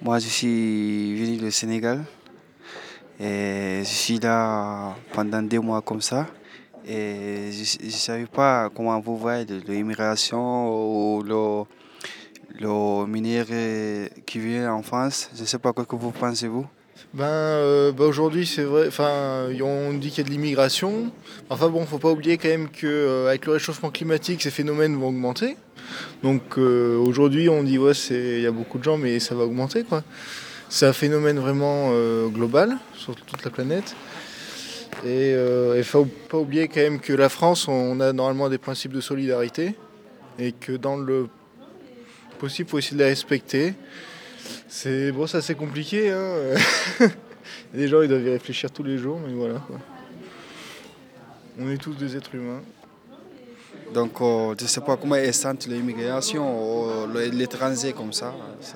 Moi, je suis venu du Sénégal et je suis là pendant 2 mois comme ça. Et je ne savais pas comment vous voyez l'immigration ou le mineur qui vient en France. Je ne sais pas ce que vous pensez, vous. Aujourd'hui, c'est vrai. Enfin, on dit qu'il y a de l'immigration. Enfin bon, faut pas oublier quand même que avec le réchauffement climatique, ces phénomènes vont augmenter. Donc aujourd'hui, on dit ouais, il y a beaucoup de gens, mais ça va augmenter quoi. C'est un phénomène vraiment global sur toute la planète. Et il faut pas oublier quand même que la France, on a normalement des principes de solidarité et que dans le possible, il faut essayer de les respecter. C'est bon, ça c'est compliqué. Hein. Les gens ils doivent y réfléchir tous les jours, mais voilà quoi. On est tous des êtres humains. Donc, je ne sais pas comment ils sentent l'immigration ou l'étranger comme ça.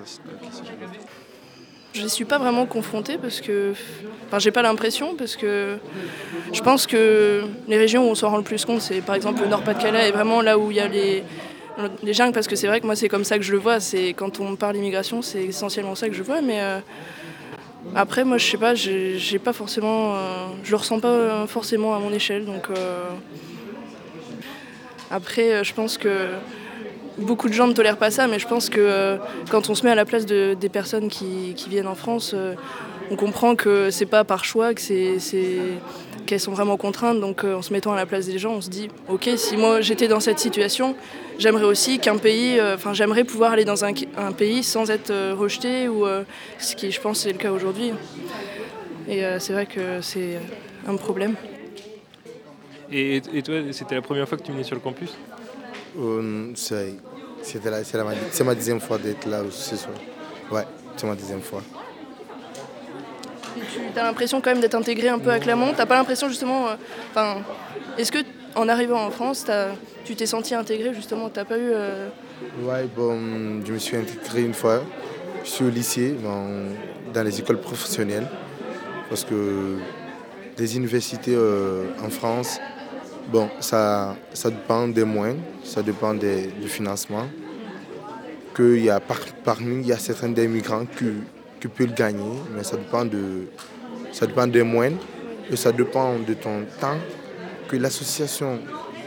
Je ne suis pas vraiment confrontée parce que. Enfin, j'ai pas l'impression parce que je pense que les régions où on s'en rend le plus compte, c'est par exemple le Nord-Pas-de-Calais, est vraiment là où il y a les jungles, parce que c'est vrai que moi c'est comme ça que je le vois. C'est quand on parle immigration, c'est essentiellement ça que je vois. Mais après, moi je sais pas, j'ai pas forcément, je le ressens pas forcément à mon échelle. Donc après, je pense que beaucoup de gens ne tolèrent pas ça, mais je pense que quand on se met à la place des personnes qui viennent en France, on comprend que c'est pas par choix, qu'elles sont vraiment contraintes. Donc en se mettant à la place des gens, on se dit ok, si moi j'étais dans cette situation, j'aimerais aussi qu'un pays, j'aimerais pouvoir aller dans un pays sans être rejeté, ou ce qui je pense c'est le cas aujourd'hui. Et c'est vrai que c'est un problème. Et toi, c'était la première fois que tu venais sur le campus? C'est ma deuxième fois d'être là ce soir. Ouais, c'est ma deuxième fois. Et tu as l'impression quand même d'être intégré un peu à Clermont. T'as pas l'impression justement, est-ce que en arrivant en France, tu t'es senti intégré justement? T'as pas eu Ouais, bon, je me suis intégré une fois. Je suis au lycée, dans les écoles professionnelles. Parce que les universités en France, bon, ça dépend des moyens, ça dépend du financement. Parmi, il y a certains des migrants qui peuvent le gagner, mais ça dépend des moyens et ça dépend de ton temps que l'association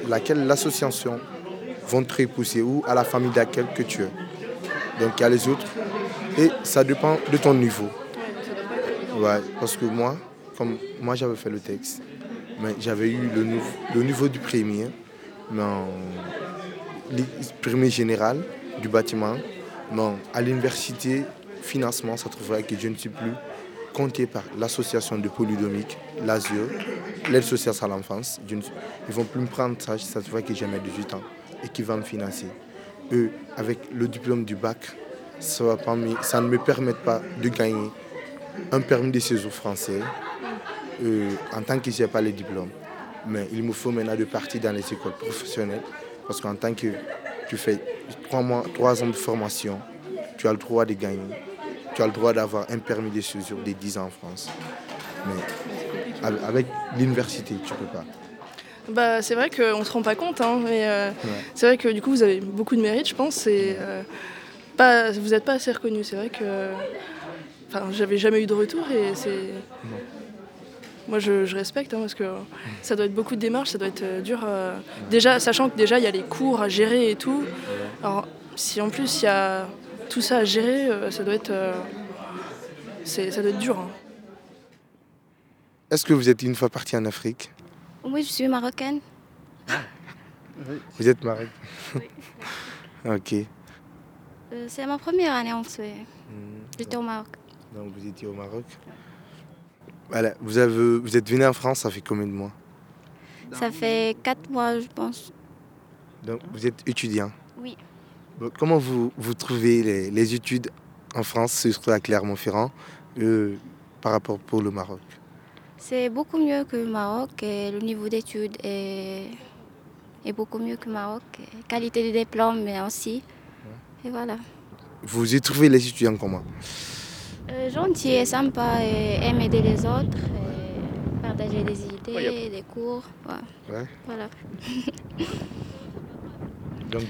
vont te repousser ou à la famille d'accueil que tu es. Donc il y a les autres et ça dépend de ton niveau. Ouais, parce que moi j'avais fait le texte, mais j'avais eu le niveau du premier, mais premier général du bâtiment. Non, à l'université, financement, ça trouverait que je ne suis plus compté par l'association de polydomique, l'ASUR, l'aide sociale à l'enfance. Ils ne vont plus me prendre ça trouverait que j'ai mes 18 ans et qui va me financer. Eux, avec le diplôme du bac, ça ne me permet pas de gagner un permis de séjour français en tant que je n'ai pas le diplôme. Mais il me faut maintenant de partir dans les écoles professionnelles parce qu'en tant que tu fais 3 ans de formation, tu as le droit de gagner. Tu as le droit d'avoir un permis de séjour de 10 ans en France. Mais avec l'université, tu ne peux pas. C'est vrai qu'on ne se rend pas compte, mais c'est vrai que du coup vous avez beaucoup de mérite, je pense. Vous n'êtes pas assez reconnu. C'est vrai que j'avais jamais eu de retour et c'est. Non. Moi je respecte parce que ça doit être beaucoup de démarches, ça doit être dur. Déjà, sachant que déjà il y a les cours à gérer et tout. Alors si en plus il y a tout ça à gérer, ça doit être dur. Est-ce que vous êtes une fois parti en Afrique? Oui, je suis marocaine. Vous êtes marocaine? Oui. Ok. C'est ma première année en Suède. J'étais au Maroc. Donc vous étiez au Maroc. Voilà. Vous êtes venu en France, ça fait combien de mois? Ça fait 4 mois, je pense. Donc vous êtes étudiant? Oui. Donc, comment vous trouvez les études en France, surtout à Clermont-Ferrand, par rapport pour le Maroc? C'est beaucoup mieux que le Maroc et le niveau d'études est beaucoup mieux que le Maroc. Qualité de diplôme, mais aussi. Ouais. Et voilà. Vous y trouvez les étudiants comment? Gentil et sympa et aime aider les autres, et partager des idées, des cours. Ouais. Ouais. Voilà. Donc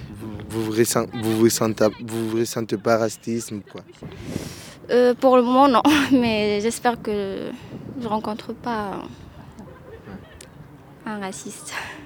vous vous ressentez pas racisme, quoi? Pour le moment, non, mais j'espère que je ne rencontre pas un raciste.